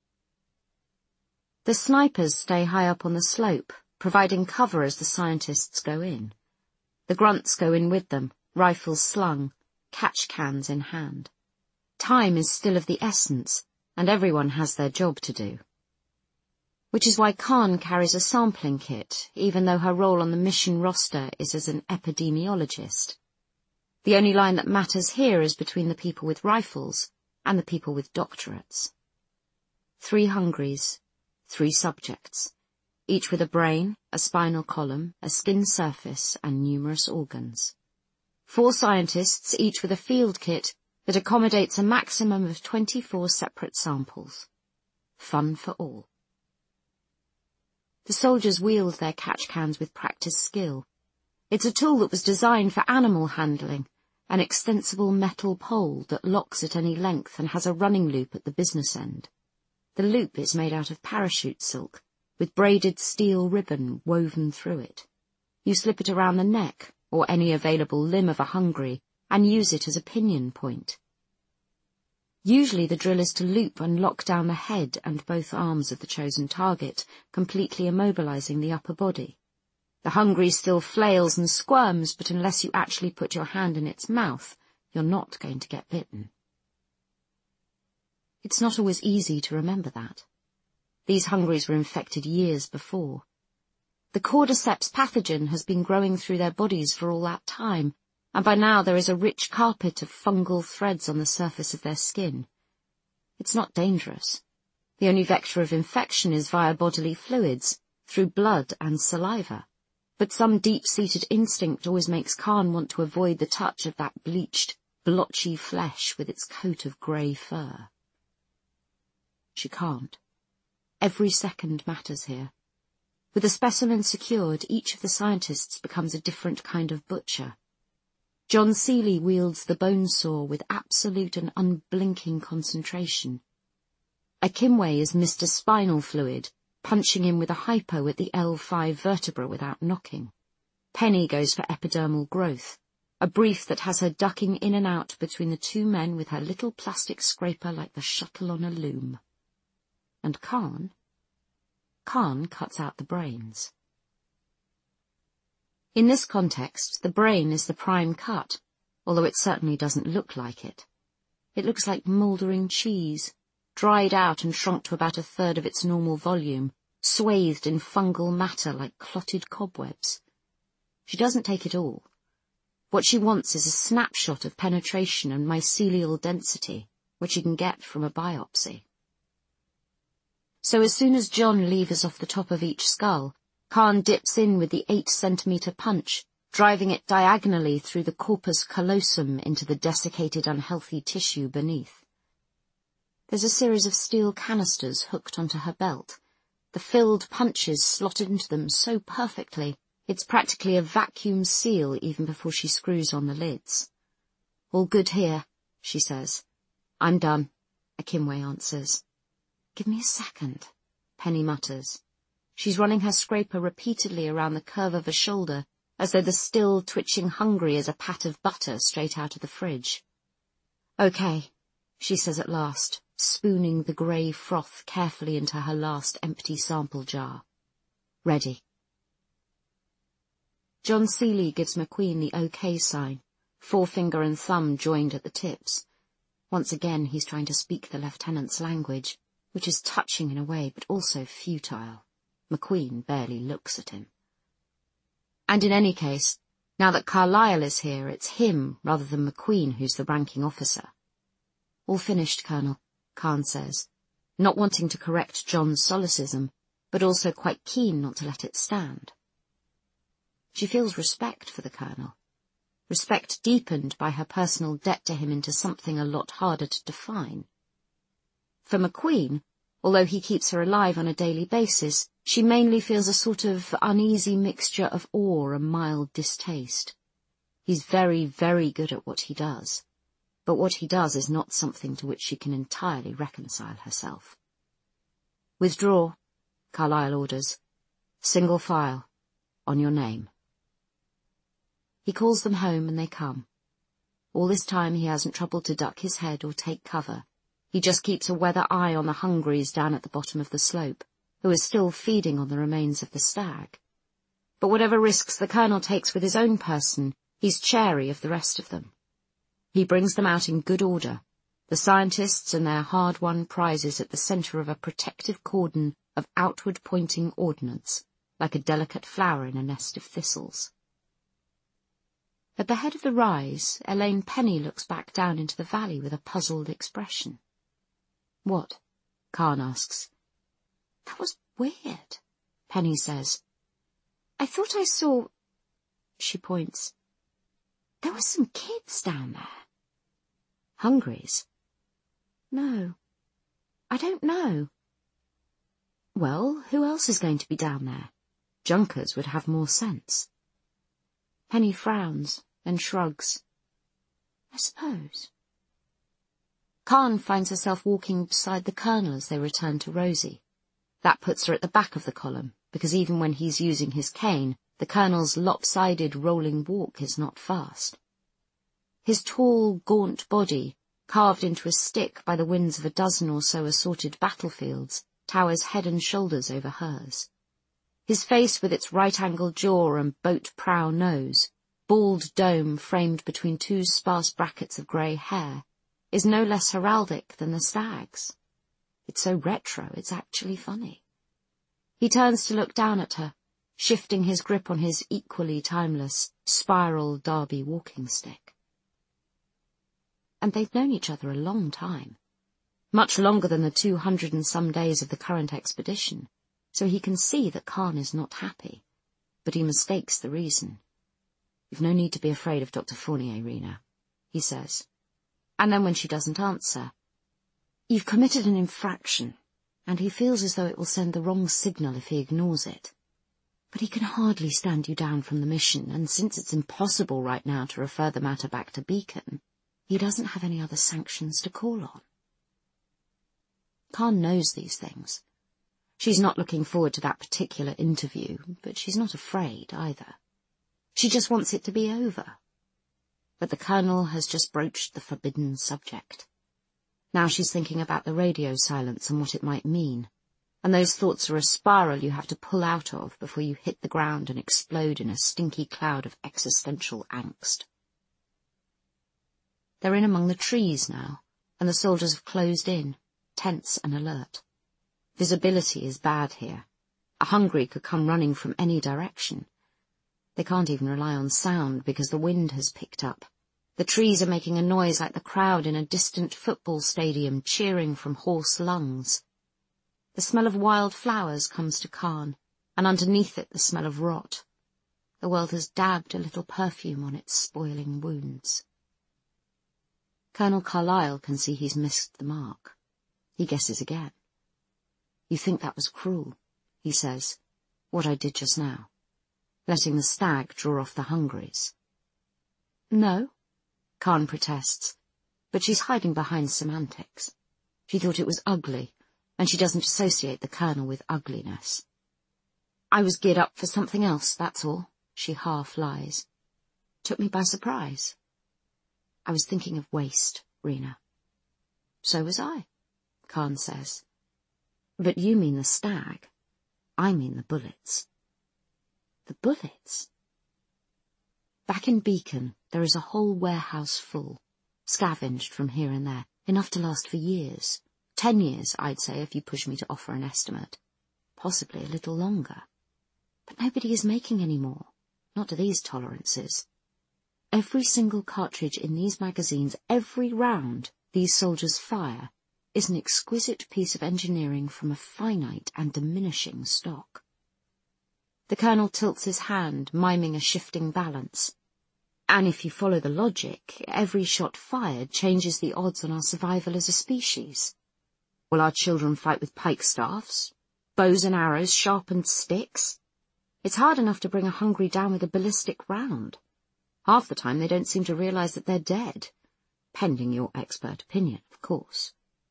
The snipers stay high up on the slope, providing cover as the scientists go in. The grunts go in with them, rifles slung, catch cans in hand. Time is still of the essence, and everyone has their job to do. Which is why Khan carries a sampling kit, even though her role on the mission roster is as an epidemiologist. The only line that matters here is between the people with rifles and the people with doctorates. 3 hungries, 3 subjects, each with a brain, a spinal column, a skin surface, and numerous organs. 4 scientists, each with a field kit that accommodates a maximum of 24 separate samples. Fun for all. The soldiers wield their catch cans with practiced skill. It's a tool that was designed for animal handling, an extensible metal pole that locks at any length and has a running loop at the business end. The loop is made out of parachute silk, with braided steel ribbon woven through it. You slip it around the neck, or any available limb of a hungry, and use it as a pinion point. Usually the drill is to loop and lock down the head and both arms of the chosen target, completely immobilizing the upper body. The hungry still flails and squirms, but unless you actually put your hand in its mouth, you're not going to get bitten. It's not always easy to remember that. These hungries were infected years before. The cordyceps pathogen has been growing through their bodies for all that time, and by now there is a rich carpet of fungal threads on the surface of their skin. It's not dangerous. The only vector of infection is via bodily fluids, through blood and saliva. but some deep-seated instinct always makes Khan want to avoid the touch of that bleached, blotchy flesh with its coat of grey fur. She can't. Every second matters here. With the specimen secured, each of the scientists becomes a different kind of butcher. John Seeley wields the bone saw with absolute and unblinking concentration. Akimwe is Mr. Spinal Fluid, punching in with a hypo at the L5 vertebra without knocking. Penny goes for epidermal growth, a brief that has her ducking in and out between the two men with her little plastic scraper like the shuttle on a loom. And Khan cuts out the brains. In this context, the brain is the prime cut, although it certainly doesn't look like it. It looks like mouldering cheese, dried out and shrunk to about a third of its normal volume, swathed in fungal matter like clotted cobwebs. She doesn't take it all. What she wants is a snapshot of penetration and mycelial density, which she can get from a biopsy. So as soon as John levers off the top of each skull, Khan dips in with the 8-centimetre punch, driving it diagonally through the corpus callosum into the desiccated, unhealthy tissue beneath. There's a series of steel canisters hooked onto her belt, the filled punches slotted into them so perfectly it's practically a vacuum seal even before she screws on the lids. "All good here," she says. "I'm done," Akimwe answers. "Give me a second," Penny mutters. She's running her scraper repeatedly around the curve of a shoulder, as though the still twitching hungry is a pat of butter straight out of the fridge. "Okay," she says at last, spooning the grey froth carefully into her last empty sample jar. "Ready." John Seeley gives McQueen the OK sign, forefinger and thumb joined at the tips. Once again he's trying to speak the lieutenant's language, which is touching in a way but also futile. McQueen barely looks at him. And in any case, now that Carlyle is here, it's him rather than McQueen who's the ranking officer. "All finished, Colonel," Khan says, not wanting to correct John's solecism, but also quite keen not to let it stand. She feels respect for the Colonel, respect deepened by her personal debt to him into something a lot harder to define. For McQueen, although he keeps her alive on a daily basis, she mainly feels a sort of uneasy mixture of awe and mild distaste. He's very, very good at what he does, but what he does is not something to which she can entirely reconcile herself. "Withdraw," Carlyle orders. "Single file. On your name." He calls them home and they come. All this time he hasn't troubled to duck his head or take cover. He just keeps a weather eye on the hungries down at the bottom of the slope, who is still feeding on the remains of the stag. But whatever risks the Colonel takes with his own person, he's chary of the rest of them. He brings them out in good order, the scientists and their hard-won prizes at the centre of a protective cordon of outward-pointing ordnance, like a delicate flower in a nest of thistles. At the head of the rise, Elaine Penny looks back down into the valley with a puzzled expression. "What?" Khan asks. "That was weird," Penny says. "I thought I saw—" She points. "There were some kids down there." "Hungries?" "No. I don't know." "Well, who else is going to be down there? Junkers would have more sense." Penny frowns, then shrugs. "I suppose." Khan finds herself walking beside the Colonel as they return to Rosie. That puts her at the back of the column, because even when he's using his cane, the Colonel's lopsided rolling walk is not fast. His tall, gaunt body, carved into a stick by the winds of a dozen or so assorted battlefields, towers head and shoulders over hers. His face with its right-angled jaw and boat-prow nose, bald dome framed between two sparse brackets of grey hair, is no less heraldic than the stag's. It's so retro, it's actually funny. He turns to look down at her, shifting his grip on his equally timeless, spiral Derby walking stick. And they've known each other a long time, much longer than the 200 and some days of the current expedition, so he can see that Khan is not happy. but he mistakes the reason. "You've no need to be afraid of Dr. Fournier, Rena," he says. And then when she doesn't answer, "You've committed an infraction," and he feels as though it will send the wrong signal if he ignores it. But he can hardly stand you down from the mission, and since it's impossible right now to refer the matter back to Beacon, he doesn't have any other sanctions to call on. Khan knows these things. She's not looking forward to that particular interview, but she's not afraid either. She just wants it to be over. But the Colonel has just broached the forbidden subject. Now she's thinking about the radio silence and what it might mean, and those thoughts are a spiral you have to pull out of before you hit the ground and explode in a stinky cloud of existential angst. They're in among the trees now, and the soldiers have closed in, tense and alert. Visibility is bad here. A Hungry could come running from any direction. They can't even rely on sound because the wind has picked up. The trees are making a noise like the crowd in a distant football stadium cheering from hoarse lungs. The smell of wild flowers comes to Khan, and underneath it the smell of rot. The world has dabbed a little perfume on its spoiling wounds. Colonel Carlyle can see he's missed the mark. He guesses again. "You think that was cruel," he says, "what I did just now, letting the stag draw off the Hungries." "No," Khan protests, but she's hiding behind semantics. She thought it was ugly, and she doesn't associate the Colonel with ugliness. "I was geared up for something else, that's all," she half lies. "Took me by surprise. I was thinking of waste, Rena." "So was I," Khan says. "But you mean the stag. I mean the bullets." "The bullets?" Back in Beacon, there is a whole warehouse full, scavenged from here and there, enough to last for years. 10 years, I'd say, if you push me to offer an estimate. Possibly a little longer. But nobody is making any more, not to these tolerances. Every single cartridge in these magazines, every round these soldiers fire, is an exquisite piece of engineering from a finite and diminishing stock. The Colonel tilts his hand, miming a shifting balance. And if you follow the logic, every shot fired changes the odds on our survival as a species. Will our children fight with pike staffs, bows and arrows, sharpened sticks? It's hard enough to bring a Hungry down with a ballistic round. Half the time they don't seem to realize that they're dead, pending your expert opinion, of course.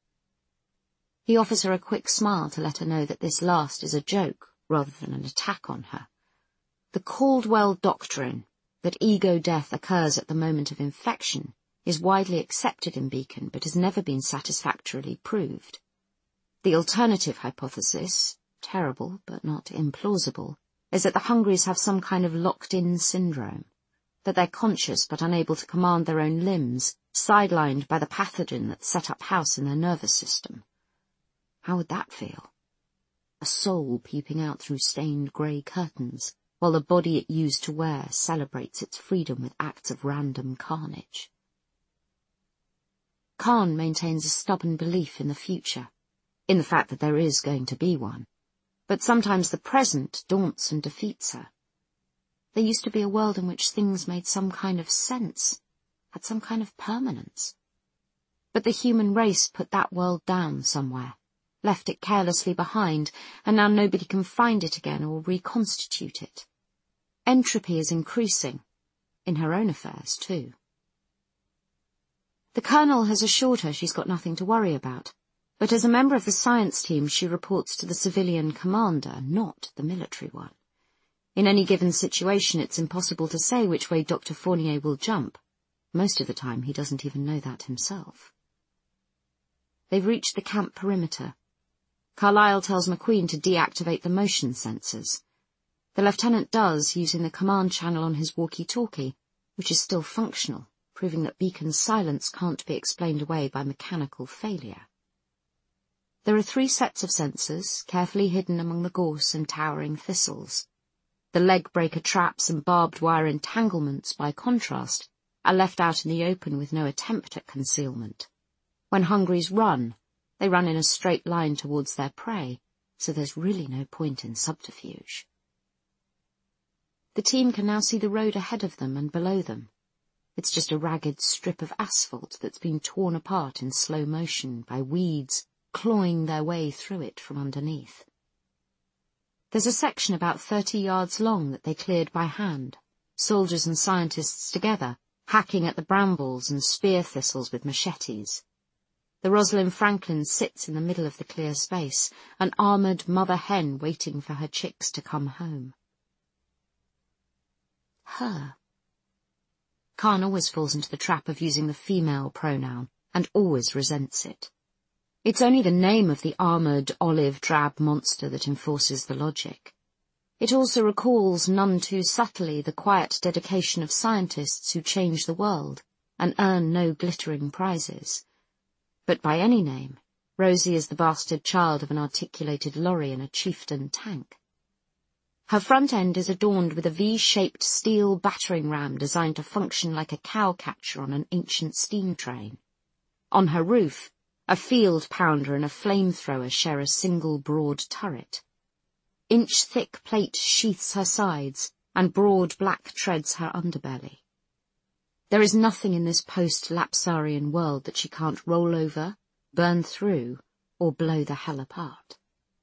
He offers her a quick smile to let her know that this last is a joke rather than an attack on her. The Caldwell Doctrine, that ego death occurs at the moment of infection, is widely accepted in Beacon but has never been satisfactorily proved. The alternative hypothesis, terrible but not implausible, is that the Hungries have some kind of locked-in syndrome, that they're conscious but unable to command their own limbs, sidelined by the pathogen that set up house in their nervous system. How would that feel? A soul peeping out through stained grey curtains, while the body it used to wear celebrates its freedom with acts of random carnage. Khan maintains a stubborn belief in the future, in the fact that there is going to be one, but sometimes the present daunts and defeats her. There used to be a world in which things made some kind of sense, had some kind of permanence. But the human race put that world down somewhere, left it carelessly behind, and now nobody can find it again or reconstitute it. Entropy is increasing, in her own affairs too. The Colonel has assured her she's got nothing to worry about, but as a member of the science team she reports to the civilian commander, not the military one. In any given situation it's impossible to say which way Dr. Fournier will jump. Most of the time he doesn't even know that himself. They've reached the camp perimeter. Carlyle tells McQueen to deactivate the motion sensors. The lieutenant does, using the command channel on his walkie-talkie, which is still functional, proving that Beacon's silence can't be explained away by mechanical failure. There are 3 sets of sensors, carefully hidden among the gorse and towering thistles. The leg-breaker traps and barbed wire entanglements, by contrast, are left out in the open with no attempt at concealment. When Hungries run, they run in a straight line towards their prey, so there's really no point in subterfuge. The team can now see the road ahead of them and below them. It's just a ragged strip of asphalt that's been torn apart in slow motion by weeds clawing their way through it from underneath. There's a section about 30 yards long that they cleared by hand, soldiers and scientists together, hacking at the brambles and spear thistles with machetes. The Rosalind Franklin sits in the middle of the clear space, an armoured mother hen waiting for her chicks to come home. Her. Khan always falls into the trap of using the female pronoun, and always resents it. It's only the name of the armoured, olive-drab monster that enforces the logic. It also recalls none too subtly the quiet dedication of scientists who change the world and earn no glittering prizes. But by any name, Rosie is the bastard child of an articulated lorry and a chieftain tank. Her front end is adorned with a V-shaped steel battering ram designed to function like a cow-catcher on an ancient steam train. On her roof, a field pounder and a flamethrower share a single broad turret. Inch-thick plate sheaths her sides, and broad black treads her underbelly. There is nothing in this post-Lapsarian world that she can't roll over, burn through, or blow the hell apart.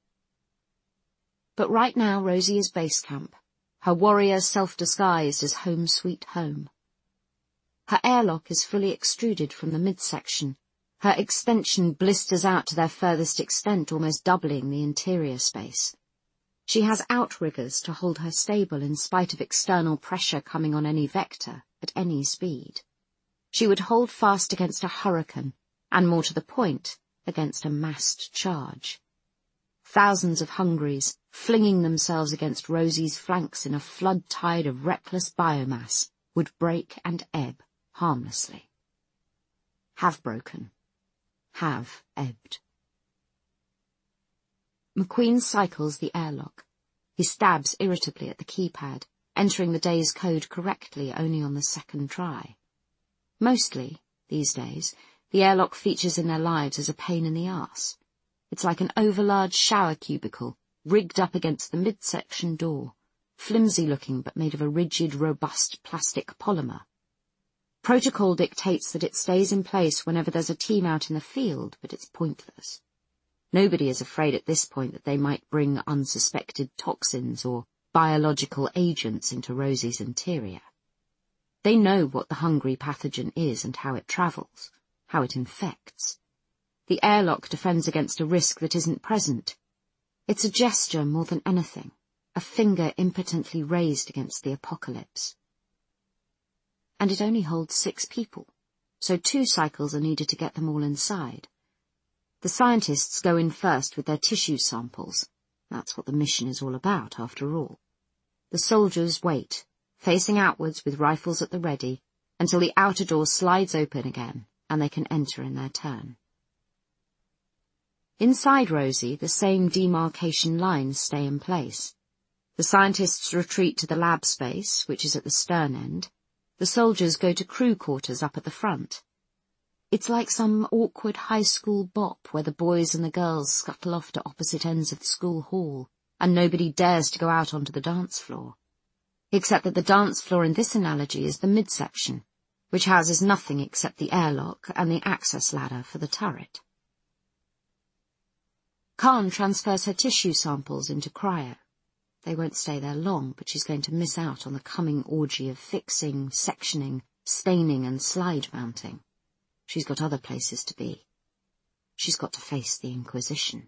But right now Rosie is base camp, her warrior self-disguised as home sweet home. Her airlock is fully extruded from the midsection. Her extension blisters out to their furthest extent, almost doubling the interior space. She has outriggers to hold her stable in spite of external pressure coming on any vector, at any speed. She would hold fast against a hurricane, and more to the point, against a massed charge. Thousands of Hungries, flinging themselves against Rosie's flanks in a flood tide of reckless biomass, would break and ebb harmlessly. Have broken. Have ebbed. McQueen cycles the airlock. He stabs irritably at the keypad, entering the day's code correctly only on the second try. Mostly, these days, the airlock features in their lives as a pain in the arse. It's like an overlarge shower cubicle, rigged up against the midsection door, flimsy-looking but made of a rigid, robust plastic polymer. Protocol dictates that it stays in place whenever there's a team out in the field, but it's pointless. Nobody is afraid at this point that they might bring unsuspected toxins or biological agents into Rosie's interior. They know what the hungry pathogen is and how it travels, how it infects. The airlock defends against a risk that isn't present. It's a gesture more than anything, a finger impotently raised against the apocalypse. And it only holds 6 people, so 2 cycles are needed to get them all inside. The scientists go in first with their tissue samples. That's what the mission is all about, after all. The soldiers wait, facing outwards with rifles at the ready, until the outer door slides open again, and they can enter in their turn. Inside Rosie, the same demarcation lines stay in place. The scientists retreat to the lab space, which is at the stern end. The soldiers go to crew quarters up at the front. It's like some awkward high school bop where the boys and the girls scuttle off to opposite ends of the school hall, and nobody dares to go out onto the dance floor. Except that the dance floor in this analogy is the midsection, which houses nothing except the airlock and the access ladder for the turret. Khan transfers her tissue samples into cryo. They won't stay there long, but she's going to miss out on the coming orgy of fixing, sectioning, staining and slide mounting. She's got other places to be. She's got to face the Inquisition.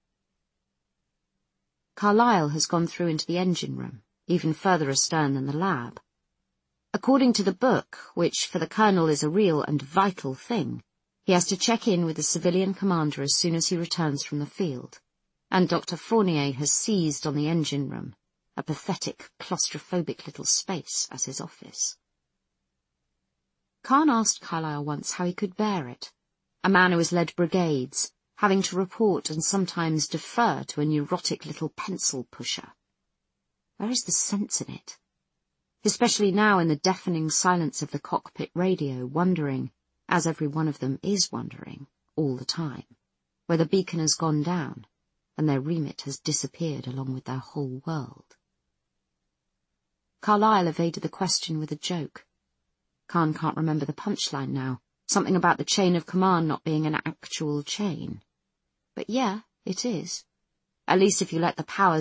Carlyle has gone through into the engine room, even further astern than the lab. According to the book, which for the Colonel is a real and vital thing, he has to check in with the civilian commander as soon as he returns from the field, and Dr. Fournier has seized on the engine room, a pathetic, claustrophobic little space, as his office. Khan asked Carlyle once how he could bear it, a man who has led brigades, having to report and sometimes defer to a neurotic little pencil pusher. Where is the sense in it? Especially now in the deafening silence of the cockpit radio, wondering, as every one of them is wondering, all the time, where the beacon has gone down, and their remit has disappeared along with their whole world. Carlyle evaded the question with a joke. Khan can't remember the punchline now. Something about the chain of command not being an actual chain. But yeah, it is. At least if you let the powers